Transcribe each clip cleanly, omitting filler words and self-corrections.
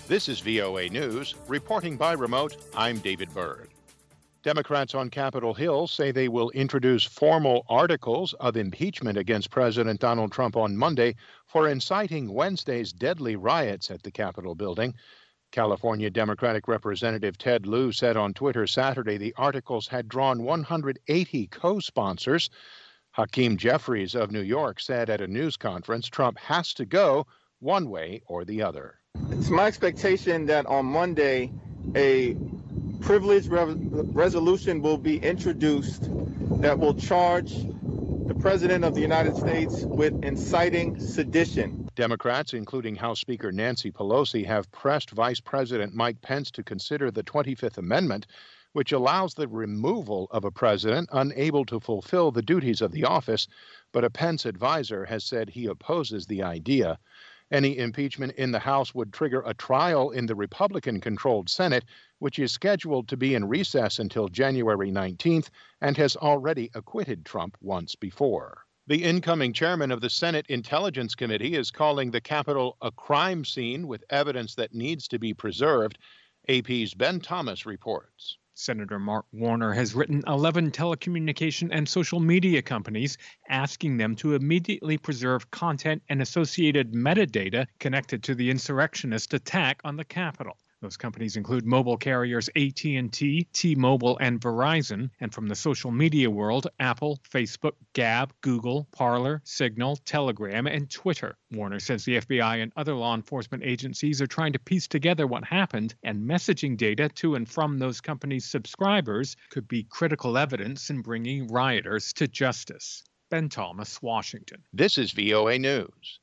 This is VOA News. Reporting by remote, I'm David Byrd. Democrats on Capitol Hill say they will introduce formal articles of impeachment against President Donald Trump on Monday for inciting Wednesday's deadly riots at the Capitol building. California Democratic Representative Ted Lieu said on Twitter Saturday the articles had drawn 180 co-sponsors. Hakeem Jeffries of New York said at a news conference Trump has to go one way or the other. It's my expectation that on Monday, a privileged resolution will be introduced that will charge the President of the United States with inciting sedition. Democrats, including House Speaker Nancy Pelosi, have pressed Vice President Mike Pence to consider the 25th Amendment, which allows the removal of a president unable to fulfill the duties of the office, but a Pence advisor has said he opposes the idea. Any impeachment in the House would trigger a trial in the Republican-controlled Senate, which is scheduled to be in recess until January 19th and has already acquitted Trump once before. The incoming chairman of the Senate Intelligence Committee is calling the Capitol a crime scene with evidence that needs to be preserved. AP's Ben Thomas reports. Senator Mark Warner has written 11 telecommunication and social media companies asking them to immediately preserve content and associated metadata connected to the insurrectionist attack on the Capitol. Those companies include mobile carriers AT&T, T-Mobile, and Verizon, and from the social media world, Apple, Facebook, Gab, Google, Parler, Signal, Telegram, and Twitter. Warner says the FBI and other law enforcement agencies are trying to piece together what happened, and messaging data to and from those companies' subscribers could be critical evidence in bringing rioters to justice. Ben Thomas, Washington. This is VOA News.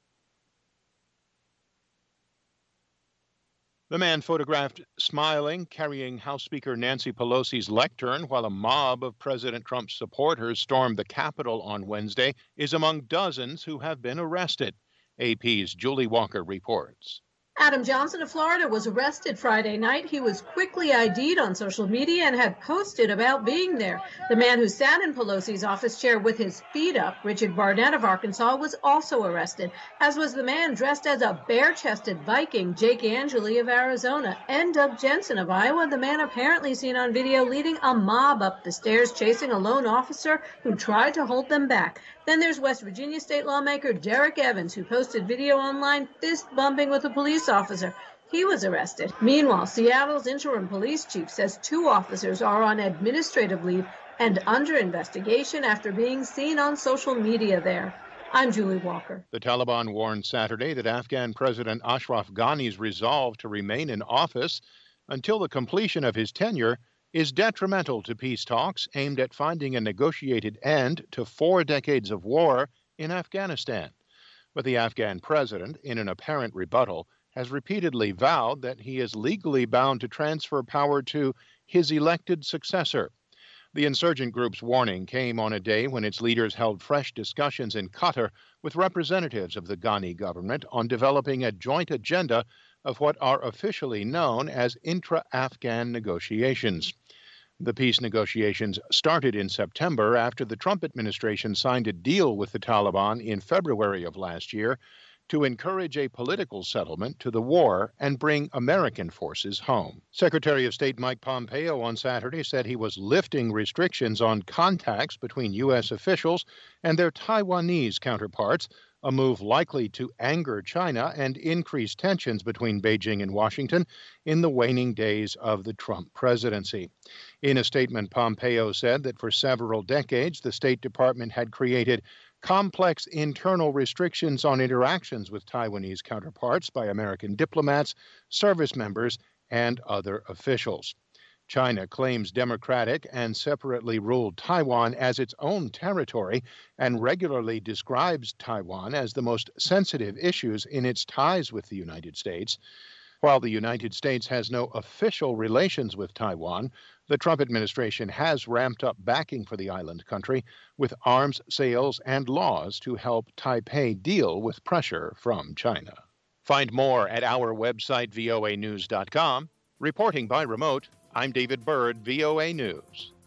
The man photographed smiling, carrying House Speaker Nancy Pelosi's lectern while a mob of President Trump's supporters stormed the Capitol on Wednesday is among dozens who have been arrested. AP's Julie Walker reports. Adam Johnson of Florida was arrested Friday night. He was quickly ID'd on social media and had posted about being there. The man who sat in Pelosi's office chair with his feet up, Richard Barnett of Arkansas, was also arrested, as was the man dressed as a bare-chested Viking, Jake Angeli of Arizona, and Doug Jensen of Iowa, the man apparently seen on video leading a mob up the stairs chasing a lone officer who tried to hold them back. Then there's West Virginia state lawmaker Derek Evans, who posted video online fist-bumping with a police officer. He was arrested. Meanwhile, Seattle's interim police chief says 2 officers are on administrative leave and under investigation after being seen on social media there. I'm Julie Walker. The Taliban warned Saturday that Afghan President Ashraf Ghani's resolve to remain in office until the completion of his tenure is detrimental to peace talks aimed at finding a negotiated end to 4 decades of war in Afghanistan. But the Afghan president, in an apparent rebuttal, has repeatedly vowed that he is legally bound to transfer power to his elected successor. The insurgent group's warning came on a day when its leaders held fresh discussions in Qatar with representatives of the Ghani government on developing a joint agenda of what are officially known as intra-Afghan negotiations. The peace negotiations started in September after the Trump administration signed a deal with the Taliban in February of last year to encourage a political settlement to the war and bring American forces home. Secretary of State Mike Pompeo on Saturday said he was lifting restrictions on contacts between U.S. officials and their Taiwanese counterparts, a move likely to anger China and increase tensions between Beijing and Washington in the waning days of the Trump presidency. In a statement, Pompeo said that for several decades, the State Department had created complex internal restrictions on interactions with Taiwanese counterparts by American diplomats, service members, and other officials. China claims democratic and separately ruled Taiwan as its own territory and regularly describes Taiwan as the most sensitive issues in its ties with the United States. While the United States has no official relations with Taiwan, the Trump administration has ramped up backing for the island country with arms sales and laws to help Taipei deal with pressure from China. Find more at our website, voanews.com. Reporting by remote, I'm David Byrd, VOA News.